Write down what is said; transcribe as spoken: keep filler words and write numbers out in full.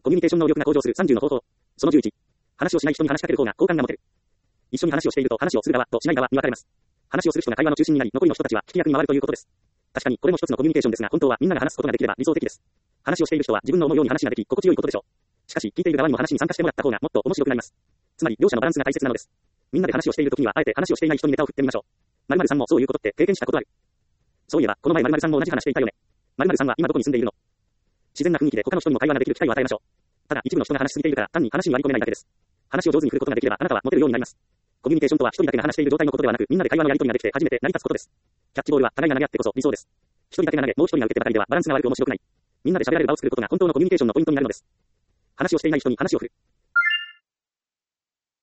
コミュニケーション能力が向上するさんじゅうの方法。そのじゅういち。話をしない人に話しかける方が好感が持てる。一緒に話をしていると話をする側としない側に分かれます。話をする人が会話の中心になり、残りの人たちは聞き役に回るということです。確かにこれも一つのコミュニケーションですが、本当はみんなが話すことができれば理想的です。話をしている人は自分の思うように話ができ、心地よいことでしょう。しかし、聞いている側にも話に参加してもらった方がもっと面白くなります。つまり、両者のバランスが大切なのです。みんなで話をしているときには、あえて話をしていない人にネタを振ってみましょう。〇〇さんもそういうことって経験したことある。そういえば、この前〇〇さんも同じ話していたよね。〇〇さんは今どこに住んでいるの？自然な雰囲気で他の人にも会話ができる機会を与えましょう。ただ、一部の人が話しすぎているから、単に話に割り込めないだけです。話を上手に振ることができれば、あなたはモテるようになります。コミュニケーションとは一人だけが話している状態のことではなく、みんなで会話のやり取りができて初めて成り立つことです。キャッチボールは互いが投げ合ってこそ理想です。一人だけが投げ、もう一人が受けてばかりではバランスが悪く面白くない。みんなで喋られる場を作ることが本当のコミュニケーションのポイントになるのです。話をしていない人に話を振る。